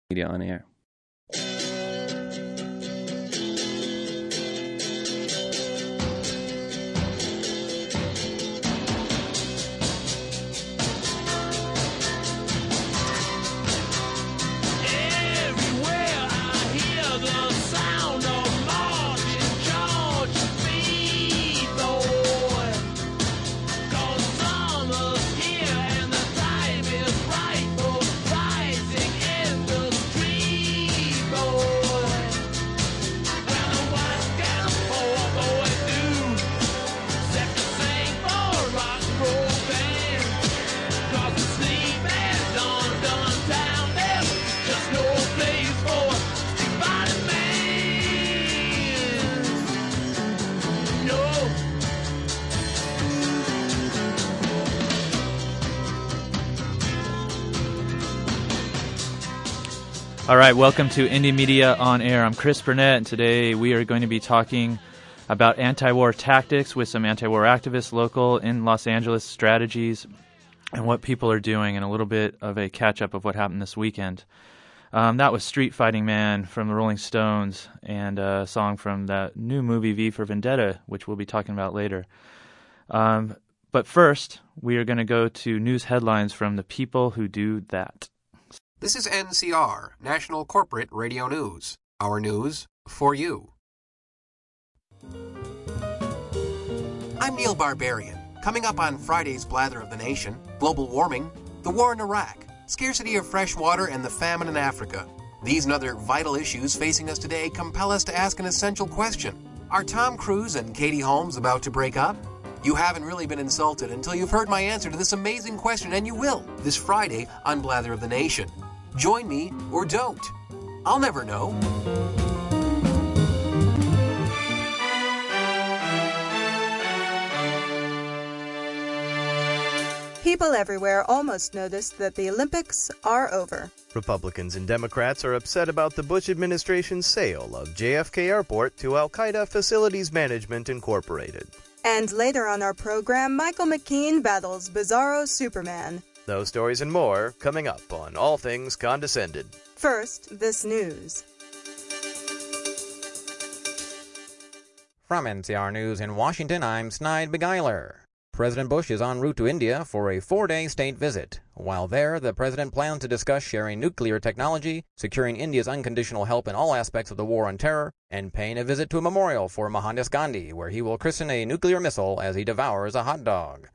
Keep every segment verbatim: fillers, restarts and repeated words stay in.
Media on Air. All right, welcome to Indie Media on Air. I'm Chris Burnett, and today we are going to be talking about anti-war tactics with some anti-war activists local in Los Angeles, strategies, and what people are doing, and a little bit of a catch-up of what happened this weekend. Um, that was Street Fighting Man from the Rolling Stones, and a song from that new movie V for Vendetta, which we'll be talking about later. Um, but first, we are going to go to news headlines from the people who do that. This is N C R, National Corporate Radio News. Our news for you. I'm Neil Barbarian. Coming up on Friday's Blather of the Nation, global warming, the war in Iraq, scarcity of fresh water, and the famine in Africa. These and other vital issues facing us today compel us to ask an essential question. Are Tom Cruise and Katie Holmes about to break up? You haven't really been insulted until you've heard my answer to this amazing question, and you will, this Friday on Blather of the Nation. Join me or don't. I'll never know. People everywhere almost noticed that the Olympics are over. Republicans and Democrats are upset about the Bush administration's sale of J F K Airport to Al-Qaeda Facilities Management Incorporated. And later on our program, Michael McKean battles Bizarro Superman. Those stories and more coming up on All Things Condescended. First, this news. From N C R News in Washington, I'm Snide Beguiler. President Bush is en route to India for a four-day state visit. While there, the president plans to discuss sharing nuclear technology, securing India's unconditional help in all aspects of the war on terror, and paying a visit to a memorial for Mohandas Gandhi, where he will christen a nuclear missile as he devours a hot dog.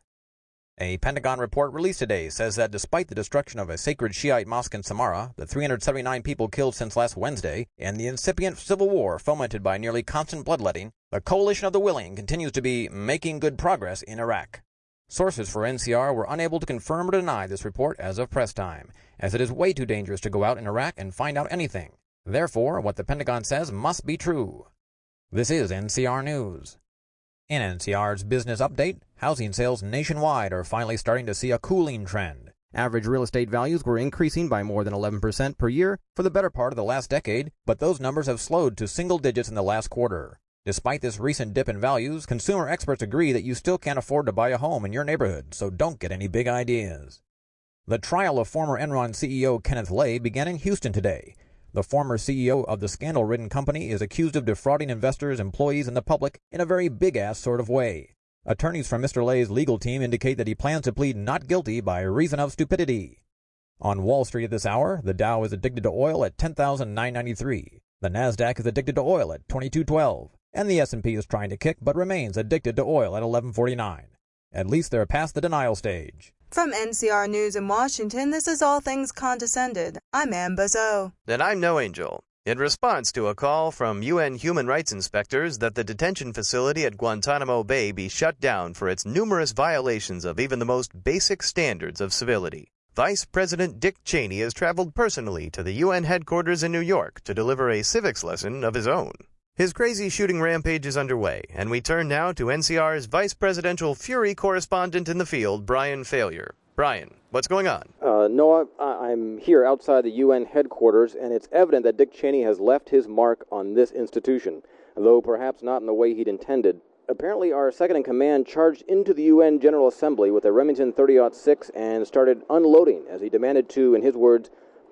A Pentagon report released today says that despite the destruction of a sacred Shiite mosque in Samarra, the three hundred seventy-nine people killed since last Wednesday, and the incipient civil war fomented by nearly constant bloodletting, the coalition of the willing continues to be making good progress in Iraq. Sources for N C R were unable to confirm or deny this report as of press time, as it is way too dangerous to go out in Iraq and find out anything. Therefore, what the Pentagon says must be true. This is N C R News. In N C R's business update, housing sales nationwide are finally starting to see a cooling trend. Average real estate values were increasing by more than eleven percent per year for the better part of the last decade, but those numbers have slowed to single digits in the last quarter. Despite this recent dip in values, consumer experts agree that you still can't afford to buy a home in your neighborhood, so don't get any big ideas. The trial of former Enron C E O Kenneth Lay began in Houston today. The former C E O of the scandal-ridden company is accused of defrauding investors, employees, and the public in a very big-ass sort of way. Attorneys from Mister Lay's legal team indicate that he plans to plead not guilty by reason of stupidity. On Wall Street at this hour, the Dow is addicted to oil at ten thousand nine hundred ninety-three. The Nasdaq is addicted to oil at twenty-two twelve. And the S and P is trying to kick but remains addicted to oil at eleven forty-nine. At least they're past the denial stage. From N C R News in Washington, this is All Things Condescended. I'm Ann Bozo. And I'm No Angel. In response to a call from U N human rights inspectors that the detention facility at Guantanamo Bay be shut down for its numerous violations of even the most basic standards of civility, Vice President Dick Cheney has traveled personally to the U N headquarters in New York to deliver a civics lesson of his own. His crazy shooting rampage is underway, and we turn now to N C R's Vice Presidential Fury correspondent in the field, Brian Failure. Brian, what's going on? Uh, Noah, I'm here outside the U N headquarters, and it's evident that Dick Cheney has left his mark on this institution, though perhaps not in the way he'd intended. Apparently, our second-in-command charged into the U N General Assembly with a Remington thirty oh six and started unloading as he demanded to, in his words,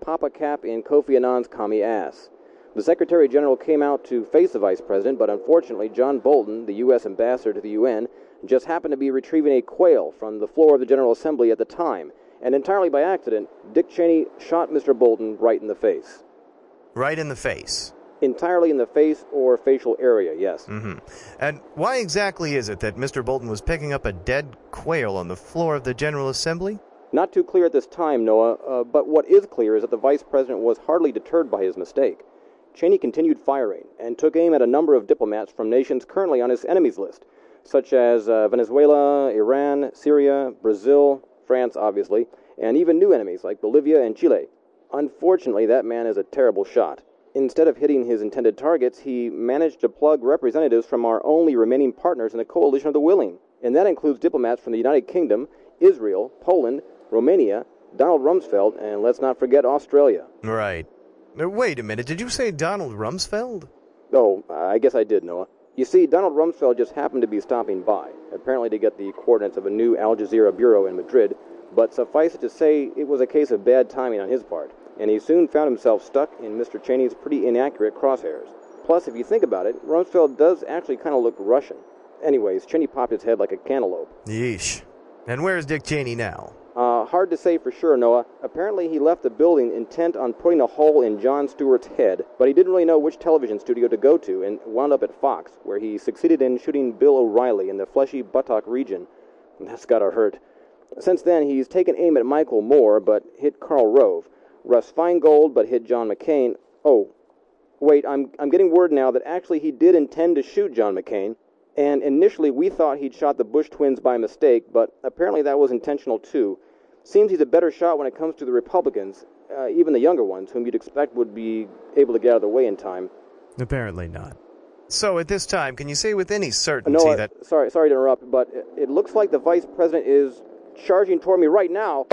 pop a cap in Kofi Annan's commie ass. The Secretary General came out to face the Vice President, but unfortunately John Bolton, the U S ambassador to the U N, just happened to be retrieving a quail from the floor of the General Assembly at the time, and entirely by accident, Dick Cheney shot Mister Bolton right in the face. Right in the face? Entirely in the face or facial area, yes. Mm-hmm. And why exactly is it that Mister Bolton was picking up a dead quail on the floor of the General Assembly? Not too clear at this time, Noah, uh, but what is clear is that the Vice President was hardly deterred by his mistake. Cheney continued firing and took aim at a number of diplomats from nations currently on his enemies list, such as uh, Venezuela, Iran, Syria, Brazil, France, obviously, and even new enemies like Bolivia and Chile. Unfortunately, that man is a terrible shot. Instead of hitting his intended targets, he managed to plug representatives from our only remaining partners in the coalition of the willing, and that includes diplomats from the United Kingdom, Israel, Poland, Romania, Donald Rumsfeld, and let's not forget Australia. Right. Now, wait a minute, did you say Donald Rumsfeld? Oh, I guess I did, Noah. You see, Donald Rumsfeld just happened to be stopping by, apparently to get the coordinates of a new Al Jazeera bureau in Madrid, but suffice it to say, it was a case of bad timing on his part, and he soon found himself stuck in Mister Cheney's pretty inaccurate crosshairs. Plus, if you think about it, Rumsfeld does actually kind of look Russian. Anyways, Cheney popped his head like a cantaloupe. Yeesh. And where's Dick Cheney now? Uh, hard to say for sure, Noah. Apparently he left the building intent on putting a hole in Jon Stewart's head, but he didn't really know which television studio to go to and wound up at Fox, where he succeeded in shooting Bill O'Reilly in the fleshy buttock region. That's gotta hurt. Since then, he's taken aim at Michael Moore, but hit Karl Rove. Russ Feingold, but hit John McCain. Oh, wait, I'm, I'm getting word now that actually he did intend to shoot John McCain. And initially we thought he'd shot the Bush twins by mistake, but apparently that was intentional too. Seems he's a better shot when it comes to the Republicans, uh, even the younger ones, whom you'd expect would be able to get out of the way in time. Apparently not. So at this time, can you say with any certainty no, uh, that... Sorry, sorry to interrupt, but it, it looks like the Vice President is charging toward me right now.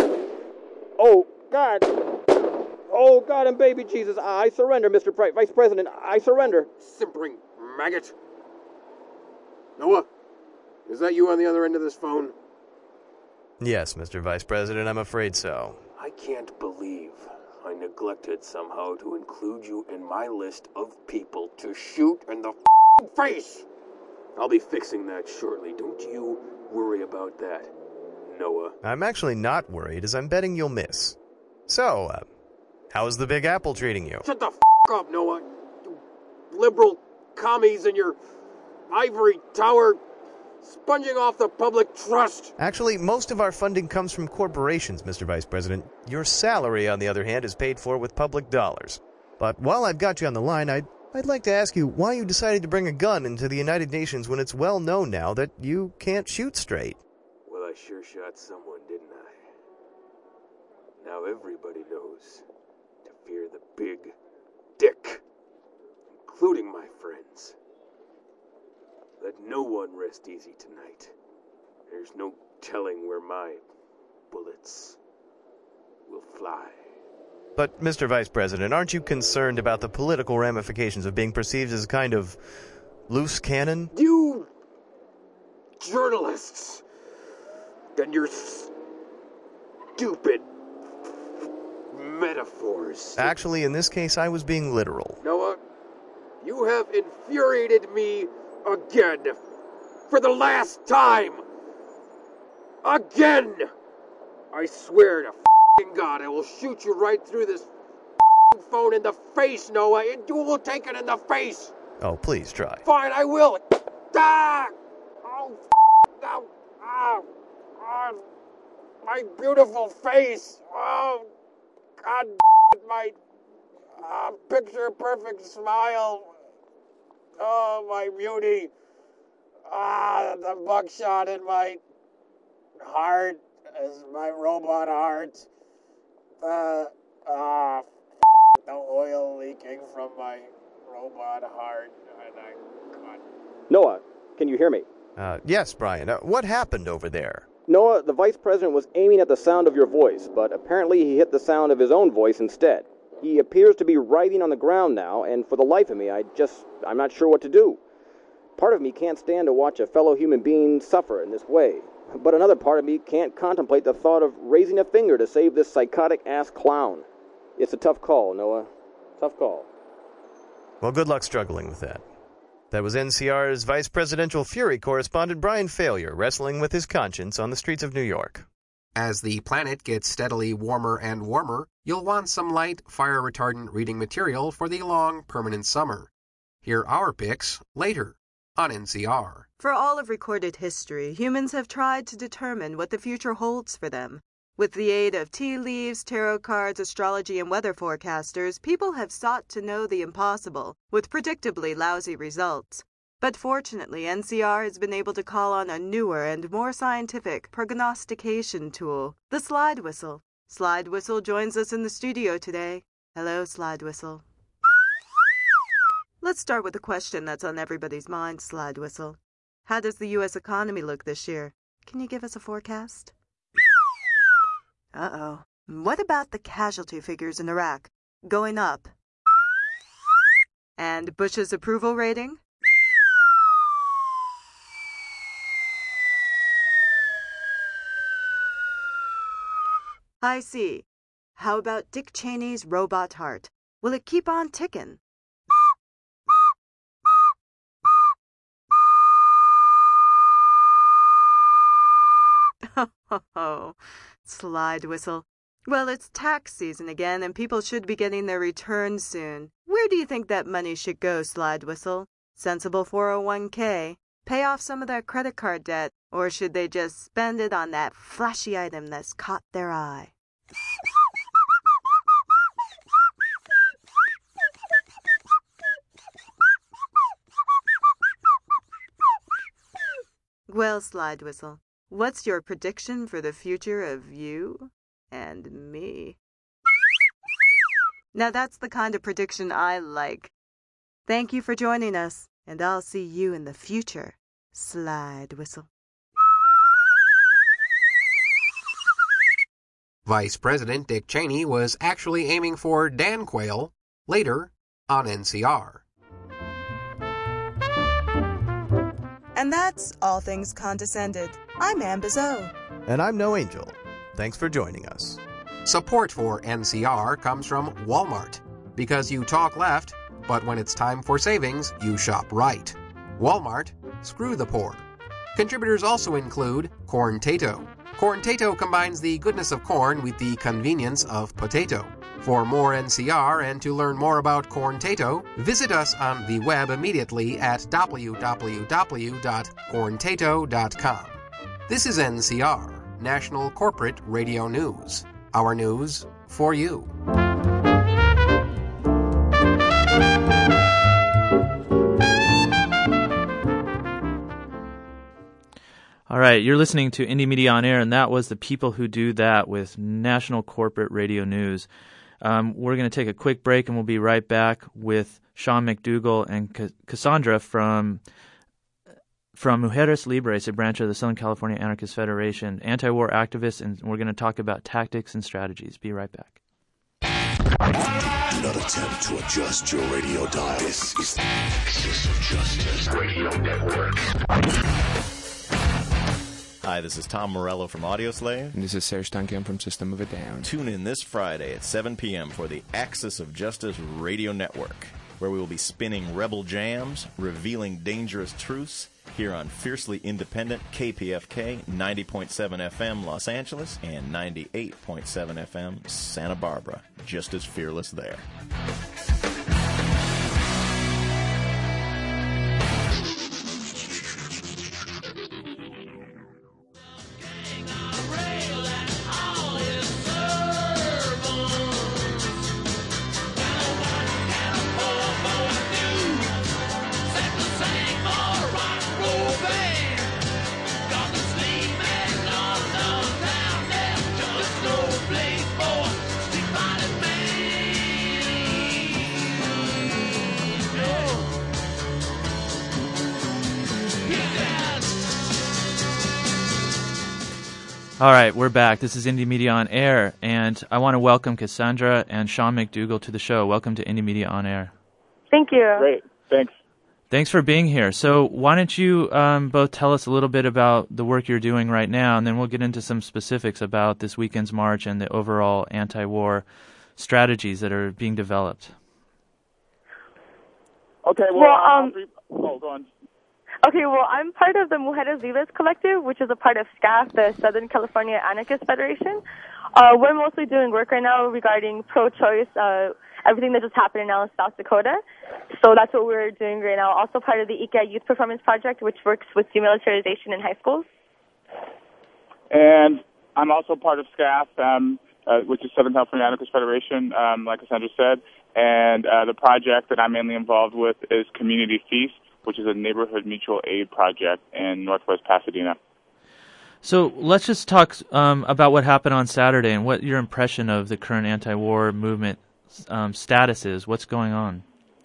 Oh, God. Oh, God and baby Jesus, I surrender, Mister Pre- Vice President, I surrender. Simpering maggot. Noah, is that you on the other end of this phone? Yes, Mister Vice President, I'm afraid so. I can't believe I neglected somehow to include you in my list of people to shoot in the f***ing face. I'll be fixing that shortly. Don't you worry about that, Noah. I'm actually not worried, as I'm betting you'll miss. So, uh, how's the Big Apple treating you? Shut the f*** up, Noah. You liberal commies and your ivory tower sponging off the public trust. Actually, most of our funding comes from corporations, Mister Vice President. Your salary, on the other hand, is paid for with public dollars. But while I've got you on the line, I'd, I'd like to ask you why you decided to bring a gun into the United Nations when it's well known now that you can't shoot straight. Well, I sure shot someone, didn't I? Now everybody knows to fear the big dick, including my friends. Let no one rest easy tonight. There's no telling where my bullets will fly. But, Mister Vice President, aren't you concerned about the political ramifications of being perceived as a kind of loose cannon? You journalists and your stupid metaphors. Actually, in this case, I was being literal. Noah, you have infuriated me again. For the last time. Again. I swear to f***ing God, I will shoot you right through this f***ing phone in the face, Noah. And you will take it in the face. Oh, please try. Fine, I will. Ah! Oh, f***, no. Ah! Oh, my beautiful face. Oh, God, my uh, picture-perfect smile. Oh, my beauty. Ah, the buckshot in my heart is my robot heart. Uh, ah, f- the oil leaking from my robot heart. And I, God. Noah, can you hear me? Uh, yes, Brian. Uh, what happened over there? Noah, the Vice President was aiming at the sound of your voice, but apparently he hit the sound of his own voice instead. He appears to be writhing on the ground now, and for the life of me, I just, I'm not sure what to do. Part of me can't stand to watch a fellow human being suffer in this way, but another part of me can't contemplate the thought of raising a finger to save this psychotic-ass clown. It's a tough call, Noah. Tough call. Well, good luck struggling with that. That was N C R's Vice Presidential Fury correspondent Brian Failure wrestling with his conscience on the streets of New York. As the planet gets steadily warmer and warmer, you'll want some light, fire-retardant reading material for the long, permanent summer. Hear our picks later on N C R. For all of recorded history, humans have tried to determine what the future holds for them. With the aid of tea leaves, tarot cards, astrology, and weather forecasters, people have sought to know the impossible, with predictably lousy results. But fortunately, N C R has been able to call on a newer and more scientific prognostication tool, the slide whistle. Slide Whistle joins us in the studio today. Hello, Slide Whistle. Let's start with the question that's on everybody's mind, Slide Whistle. How does the U S economy look this year? Can you give us a forecast? Uh-oh. What about the casualty figures in Iraq? Going up. And Bush's approval rating? I see. How about Dick Cheney's robot heart? Will it keep on ticking? Oh, Slide Whistle. Well, it's tax season again, and people should be getting their returns soon. Where do you think that money should go, Slide Whistle? Sensible four oh one k? Pay off some of that credit card debt? Or should they just spend it on that flashy item that's caught their eye? Well, Slide Whistle, what's your prediction for the future of you and me? Now that's the kind of prediction I like. Thank you for joining us, and I'll see you in the future, Slide Whistle. Vice President Dick Cheney was actually aiming for Dan Quayle later on N C R. And that's All Things Condescended. I'm Ann Bizot. And I'm No Angel. Thanks for joining us. Support for N C R comes from Walmart. Because you talk left, but when it's time for savings, you shop right. Walmart, screw the poor. Contributors also include Corn-Tato. Corn-Tato combines the goodness of corn with the convenience of potato. For more N C R and to learn more about Corn-Tato, visit us on the web immediately at w w w dot corn tato dot com. This is N C R, National Corporate Radio News. Our news for you. All right, you're listening to Indie Media on Air, and that was The People Who Do That with National Corporate Radio News. Um, we're going to take a quick break, and we'll be right back with Sean McDougall and C- Cassandra from from Mujeres Libres, a branch of the Southern California Anarchist Federation, anti-war activists, and we're going to talk about tactics and strategies. Be right back. Do not attempt to adjust your radio dial. This is the Axis of Justice Radio Network. Hi, this is Tom Morello from Audioslave. And this is Serge Tankian from System of a Down. Tune in this Friday at seven p.m. for the Axis of Justice Radio Network, where we will be spinning rebel jams, revealing dangerous truths, here on fiercely independent K P F K ninety point seven F M Los Angeles and ninety-eight point seven F M Santa Barbara. Just as fearless there. All right, we're back. This is Indie Media on Air, and I want to welcome Cassandra and Sean McDougall to the show. Welcome to Indie Media on Air. Thank you. Great. Thanks. Thanks for being here. So why don't you um, both tell us a little bit about the work you're doing right now, and then we'll get into some specifics about this weekend's march and the overall anti-war strategies that are being developed? Okay, well, well um, um, oh, go on. Okay, well, I'm part of the Mujeres Libres Collective, which is a part of S C A F, the Southern California Anarchist Federation. Uh, we're mostly doing work right now regarding pro-choice, uh, everything that just happened now in South Dakota. So that's what we're doing right now. Also part of the I C A Youth Performance Project, which works with demilitarization in high schools. And I'm also part of S C A F, um, uh, which is Southern California Anarchist Federation, um, like Cassandra said. And uh, the project that I'm mainly involved with is Community Feast, which is a neighborhood mutual aid project in Northwest Pasadena. So let's just talk um, about what happened on Saturday and what your impression of the current anti-war movement um, status is. What's going on?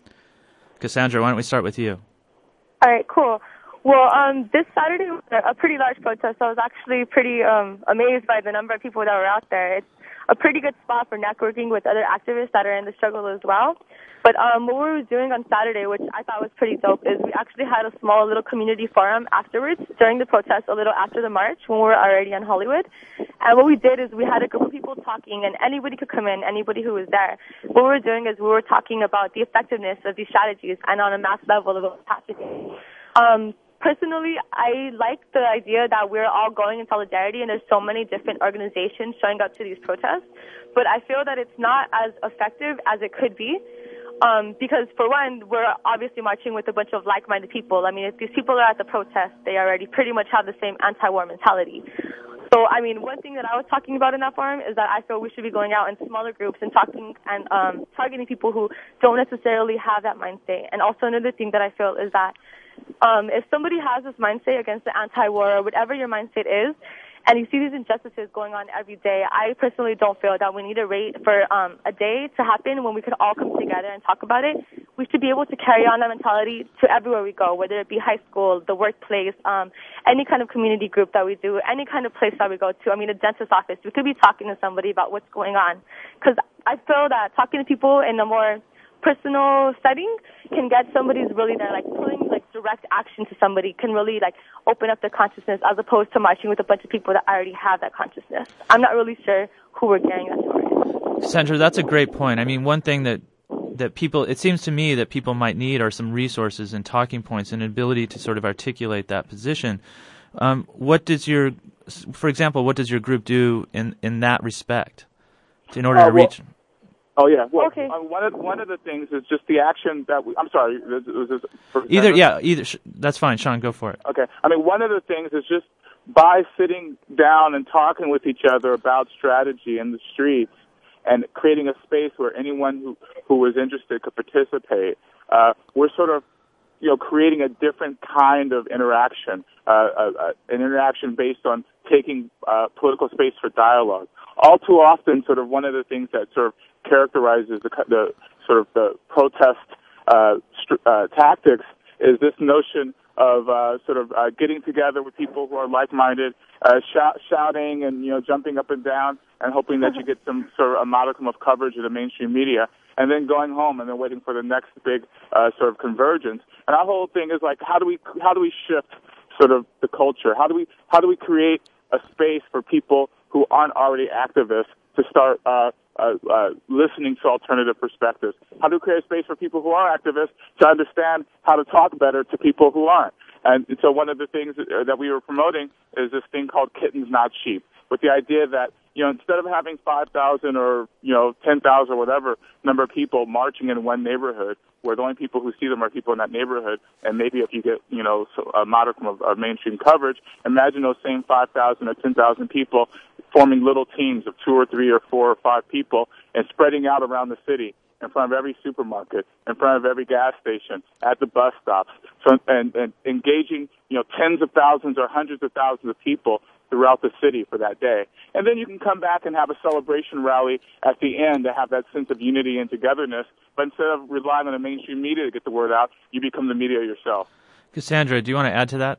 Cassandra, why don't we start with you? All right, cool. Well, um, this Saturday was a pretty large protest. I was actually pretty um, amazed by the number of people that were out there. It's a pretty good spot for networking with other activists that are in the struggle as well. But um, what we were doing on Saturday, which I thought was pretty dope, is we actually had a small little community forum afterwards during the protest, a little after the march when we were already on Hollywood. And what we did is we had a group of people talking, and anybody could come in, anybody who was there. What we were doing is we were talking about the effectiveness of these strategies and on a mass level of what's happening. Um, Personally, I like the idea that we're all going in solidarity and there's so many different organizations showing up to these protests. But I feel that it's not as effective as it could be. Um, because, for one, we're obviously marching with a bunch of like-minded people. I mean, if these people are at the protest, they already pretty much have the same anti-war mentality. So, I mean, one thing that I was talking about in that forum is that I feel we should be going out in smaller groups and talking and um, targeting people who don't necessarily have that mindset. And also another thing that I feel is that um, if somebody has this mindset against the anti-war or whatever your mindset is, and you see these injustices going on every day, I personally don't feel that we need to wait for um, a day to happen when we could all come together and talk about it. We should be able to carry on that mentality to everywhere we go, whether it be high school, the workplace, um, any kind of community group that we do, any kind of place that we go to. I mean, a dentist's office. We could be talking to somebody about what's going on. Because I feel that talking to people in a more personal setting can get somebody's really there, like putting like direct action to somebody can really like open up their consciousness as opposed to marching with a bunch of people that already have that consciousness. I'm not really sure who we're carrying that towards. Sandra, that's a great point. I mean, one thing that that people, it seems to me that people might need are some resources and talking points and an ability to sort of articulate that position. Um, what does your, for example, what does your group do in, in that respect in order uh, to well, reach? Oh yeah. Well, okay. uh, one of one of the things is just the action that we. I'm sorry. Was, was this for either yeah, either that's fine. Sean, go for it. Okay. I mean, one of the things is just by sitting down and talking with each other about strategy in the streets and creating a space where anyone who who was interested could participate. Uh, we're sort of, you know, creating a different kind of interaction, uh, uh, uh, an interaction based on taking uh, political space for dialogue. All too often, sort of one of the things that sort of characterizes the, the sort of the protest uh, st- uh, tactics is this notion of uh, sort of uh, getting together with people who are like-minded, uh, shout, shouting and, you know, jumping up and down and hoping that you get some sort of a modicum of coverage in the mainstream media, and then going home and then waiting for the next big uh, sort of convergence. And our whole thing is like, how do we how do we shift sort of the culture? How do we how do we create a space for people who aren't already activists to start uh, uh, uh, listening to alternative perspectives? How do we create a space for people who are activists to understand how to talk better to people who aren't? And so one of the things that we were promoting is this thing called Kittens Not Sheep, with the idea that, you know, instead of having five thousand or, you know, ten thousand or whatever number of people marching in one neighborhood, where the only people who see them are people in that neighborhood, and maybe if you get, you know, a modicum of, of mainstream coverage, imagine those same five thousand or ten thousand people forming little teams of two or three or four or five people and spreading out around the city in front of every supermarket, in front of every gas station, at the bus stops, so, and, and engaging, you know, tens of thousands or hundreds of thousands of people throughout the city for that day. And then you can come back and have a celebration rally at the end to have that sense of unity and togetherness. But instead of relying on the mainstream media to get the word out, you become the media yourself. Cassandra, do you want to add to that?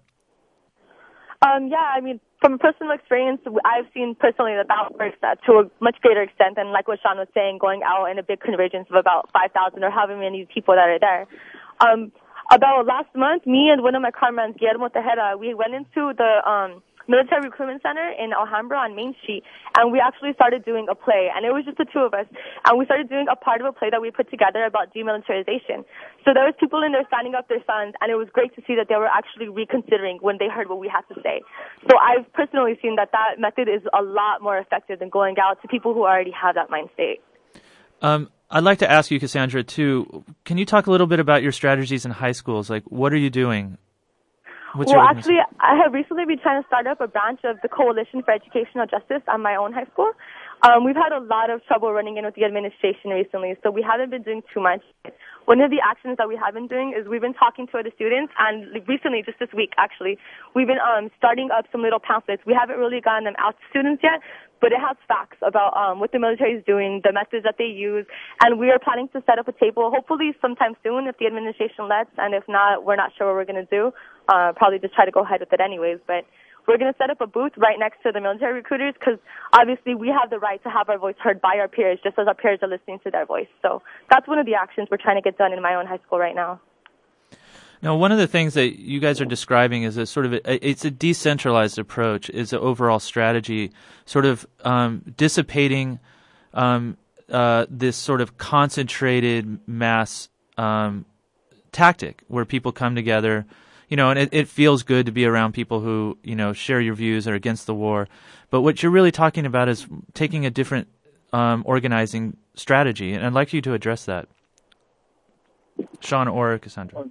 Um, yeah, I mean, from personal experience, I've seen personally the ballot works uh, to a much greater extent than, like what Sean was saying, going out in a big convergence of about five thousand or however many people that are there. Um, about last month, me and one of my comrades, Guillermo Tejera, we went into the um, military recruitment center in Alhambra on Main Street, and we actually started doing a play, and it was just the two of us, and we started doing a part of a play that we put together about demilitarization. So there was people in there standing up their sons, and it was great to see that they were actually reconsidering when they heard what we had to say. So I've personally seen that that method is a lot more effective than going out to people who already have that mind state. Um, I'd like to ask you, Cassandra, too, can you talk a little bit about your strategies in high schools? Like, what are you doing? What's well, your actually, I have recently been trying to start up a branch of the Coalition for Educational Justice at my own high school. Um, we've had a lot of trouble running in with the administration recently, so we haven't been doing too much. One of the actions that we have been doing is we've been talking to other students, and recently, just this week, actually, we've been um, starting up some little pamphlets. We haven't really gotten them out to students yet, but it has facts about um, what the military is doing, the methods that they use, and we are planning to set up a table, hopefully sometime soon if the administration lets, and if not, we're not sure what we're going to do. Uh, probably just try to go ahead with it anyways, but we're going to set up a booth right next to the military recruiters because obviously we have the right to have our voice heard by our peers just as our peers are listening to their voice. So that's one of the actions we're trying to get done in my own high school right now. Now, one of the things that you guys are describing is a sort of a, it's a decentralized approach, is an overall strategy, sort of um, dissipating um, uh, this sort of concentrated mass um, tactic where people come together. You know, and it, it feels good to be around people who, you know, share your views or against the war. But what you're really talking about is taking a different um, organizing strategy, and I'd like you to address that. Sean or Cassandra.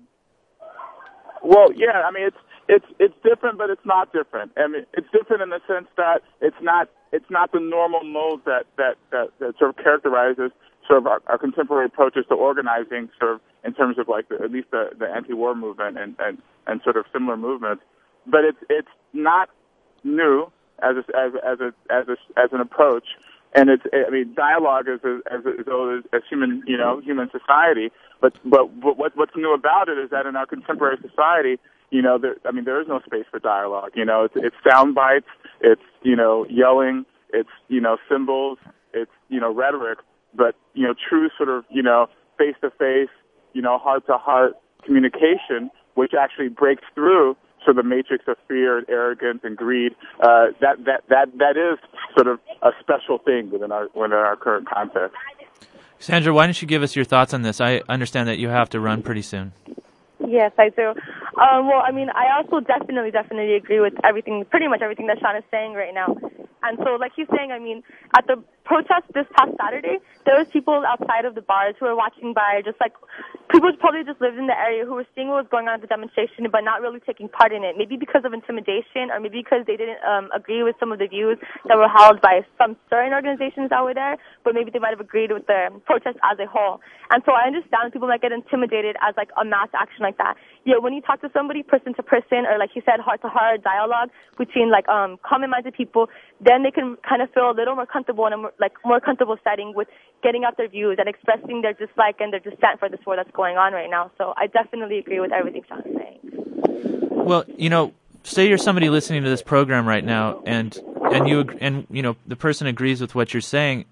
Well, yeah, I mean, it's it's it's different, but it's not different. I mean, it's different in the sense that it's not it's not the normal mode that that that, that sort of characterizes sort of our, our contemporary approaches to organizing, sort of in terms of like the, at least the, the anti-war movement and, and, and sort of similar movements. But it's it's not new as a, as as a as a, as an approach, and it's I mean dialogue is as as old as, as human you know human society. But but what what's new about it is that in our contemporary society, you know, there, I mean there is no space for dialogue. You know, it's it's sound bites, it's you know yelling, it's you know symbols, it's you know rhetoric. But, you know, true sort of, you know, face-to-face, you know, heart-to-heart communication, which actually breaks through sort of the matrix of fear and arrogance and greed, uh, that, that, that, that is sort of a special thing within our, within our current context. Sandra, why don't you give us your thoughts on this? I understand that you have to run pretty soon. Yes, I do. Um, well, I mean, I also definitely, definitely agree with everything, pretty much everything that Sean is saying right now. And so, like he's saying, I mean, at the protest this past Saturday, there was people outside of the bars who were watching by, just like, people who probably just lived in the area who were seeing what was going on at the demonstration, but not really taking part in it, maybe because of intimidation or maybe because they didn't um, agree with some of the views that were held by some certain organizations that were there, but maybe they might have agreed with the protest as a whole. And so I understand people might get intimidated as, like, a mass action like that. Yeah, when you talk to somebody person to person, or like you said, heart-to-heart dialogue between, like, um, common-minded people, then they can kind of feel a little more comfortable in a more, like, more comfortable setting with getting out their views and expressing their dislike and their dissent for this war that's going on right now. So I definitely agree with everything Sean is saying. Well, you know, say you're somebody listening to this program right now, and and you and you know the person agrees with what you're saying.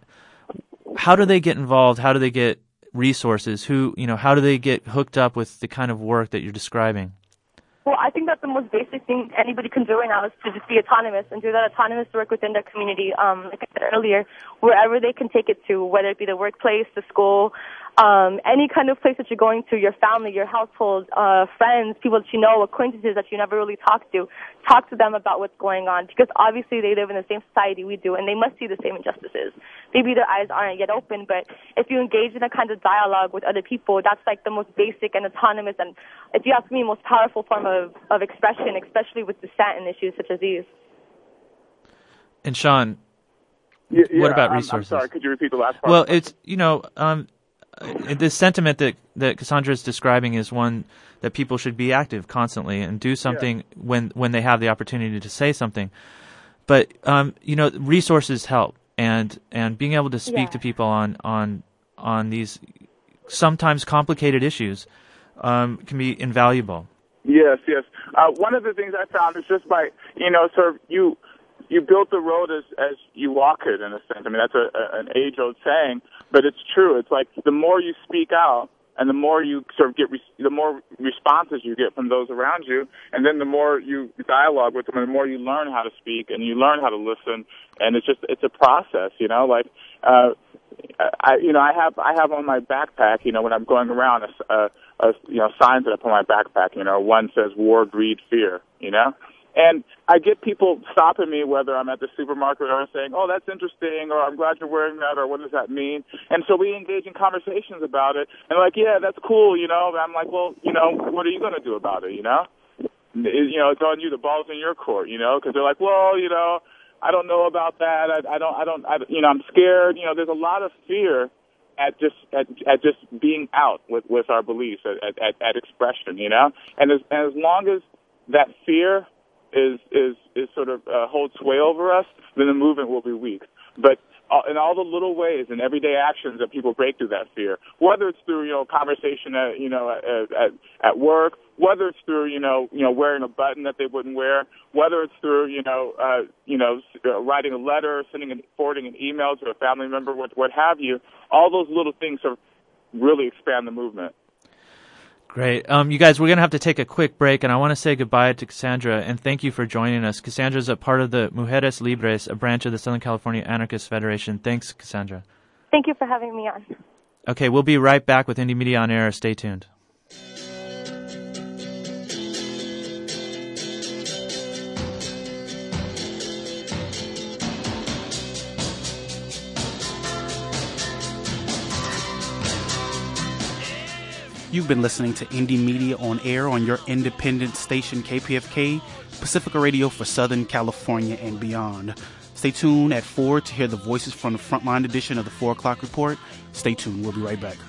How do they get involved? How do they get resources? Who you know? How do they get hooked up with the kind of work that you're describing? Well, I think that the most basic thing anybody can do right now is to just be autonomous and do that autonomous work within their community. Um, like I said earlier, wherever they can take it to, whether it be the workplace, the school, um, any kind of place that you're going to, your family, your household, uh, friends, people that you know, acquaintances that you never really talk to, talk to them about what's going on, because obviously they live in the same society we do, and they must see the same injustices. Maybe their eyes aren't yet open, but if you engage in a kind of dialogue with other people, that's like the most basic and autonomous, and if you ask me, most powerful form of, of expression, especially with dissent in issues such as these. And Sean, yeah, yeah, what about I'm, resources? I'm sorry, could you repeat the last part? Well, it's, you know, um, the sentiment that, that Cassandra is describing is one that people should be active constantly and do something yeah. when, when they have the opportunity to say something. But, um, you know, resources help, and, and being able to speak yeah. to people on, on, on these sometimes complicated issues um, can be invaluable. Yes, yes. Uh, one of the things I found is just by, you know, sort of you you built the road as as you walk it, in a sense. I mean, that's a, a, an age-old saying, but it's true. It's like the more you speak out and the more you sort of get, re- the more responses you get from those around you, and then the more you dialogue with them, and the more you learn how to speak, and you learn how to listen, and it's just, it's a process, you know, like, uh, I, you know, I have, I have on my backpack, you know, when I'm going around, a, a, a, you know, signs that I put on my backpack, you know, one says war, greed, fear, you know? And I get people stopping me, whether I'm at the supermarket or saying, oh, that's interesting, or I'm glad you're wearing that, or what does that mean? And so we engage in conversations about it, and they're like, yeah, that's cool, you know? And I'm like, well, you know, what are you going to do about it, you know? You know, it's on you, the ball's in your court, you know? Because they're like, well, you know, I don't know about that. I, I don't, I don't, I, you know, I'm scared. You know, there's a lot of fear at just, at, at just being out with, with our beliefs, at, at, at expression, you know? And as, and as long as that fear is, is, is sort of, uh, holds sway over us, then the movement will be weak. But uh, in all the little ways and everyday actions that people break through that fear, whether it's through, you know, conversation at, you know, at, at, at work, whether it's through, you know, you know, wearing a button that they wouldn't wear, whether it's through, you know, uh, you know, uh, writing a letter, sending and forwarding an email to a family member, what, what have you, all those little things sort of really expand the movement. Great. Um, you guys, we're going to have to take a quick break, and I want to say goodbye to Cassandra, and thank you for joining us. Cassandra is a part of the Mujeres Libres, a branch of the Southern California Anarchist Federation. Thanks, Cassandra. Thank you for having me on. Okay, we'll be right back with Indie Media on Air. Stay tuned. You've been listening to Indie Media on Air on your independent station K P F K, Pacifica Radio for Southern California and beyond. Stay tuned at four to hear the voices from the Frontline edition of the four o'clock report. Stay tuned. We'll be right back.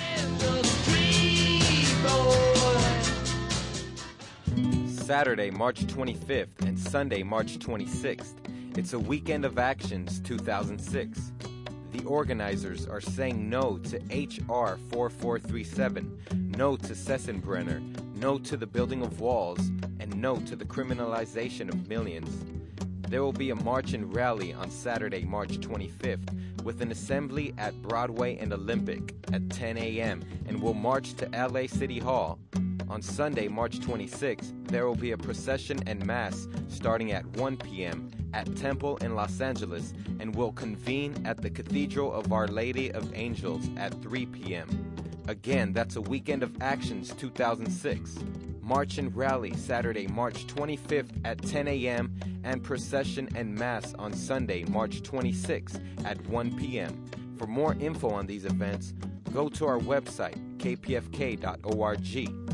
Saturday, March twenty-fifth and Sunday, March twenty-sixth. It's a weekend of actions two thousand six. The organizers are saying no to H R forty-four thirty-seven, no to Sessenbrenner, no to the building of walls, and no to the criminalization of millions. There will be a march and rally on Saturday, March twenty-fifth, with an assembly at Broadway and Olympic at ten a.m., and will march to L A City Hall. On Sunday, March twenty-sixth, there will be a procession and mass starting at one p.m. at Temple in Los Angeles, and will convene at the Cathedral of Our Lady of Angels at three p.m. Again, that's a weekend of actions two thousand six. March and rally Saturday, March twenty-fifth at ten a.m. and procession and mass on Sunday, March twenty-sixth at one p.m. For more info on these events, go to our website, k p f k dot org.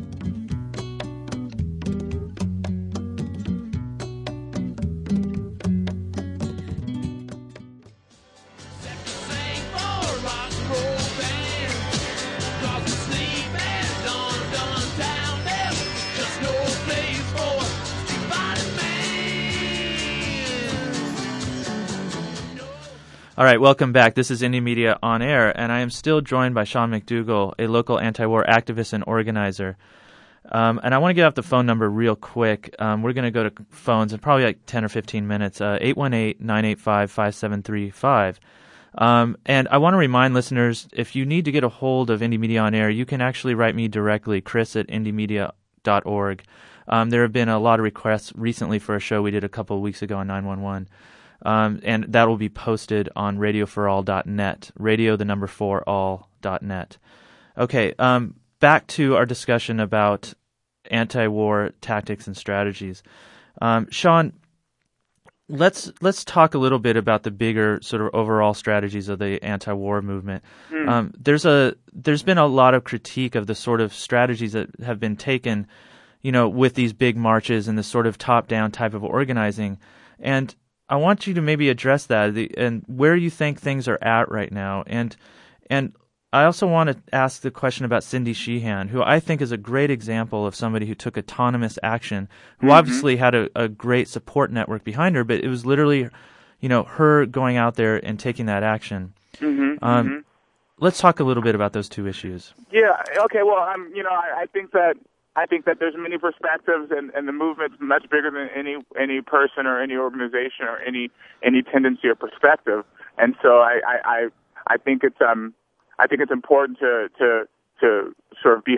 All right, welcome back. This is Indie Media on Air, and I am still joined by Sean McDougall, a local anti-war activist and organizer. Um, and I want to get off the phone number real quick. Um, we're going to go to phones in probably like ten or fifteen minutes, uh, eight one eight, nine eight five, five seven three five. Um, and I want to remind listeners, if you need to get a hold of Indie Media on Air, you can actually write me directly, chris at indie media dot org. Um, there have been a lot of requests recently for a show we did a couple of weeks ago on nine one one. Um, and that will be posted on radio for all dot net, radio the number four all dot net. Okay, um, back to our discussion about anti-war tactics and strategies. Um, Sean, let's let's talk a little bit about the bigger sort of overall strategies of the anti-war movement. Mm. Um, there's a there's been a lot of critique of the sort of strategies that have been taken, you know, with these big marches and the sort of top-down type of organizing, and I want you to maybe address that the, and where you think things are at right now. And and I also want to ask the question about Cindy Sheehan, who I think is a great example of somebody who took autonomous action, who mm-hmm. obviously had a, a great support network behind her, but it was literally, you know, her going out there and taking that action. Mm-hmm. Um, mm-hmm. Let's talk a little bit about those two issues. Yeah. Okay. Well, I'm. You know, I, I think that. I think that there's many perspectives, and, and the movement's much bigger than any any person or any organization or any any tendency or perspective. And so I I, I, I think it's um I think it's important to to to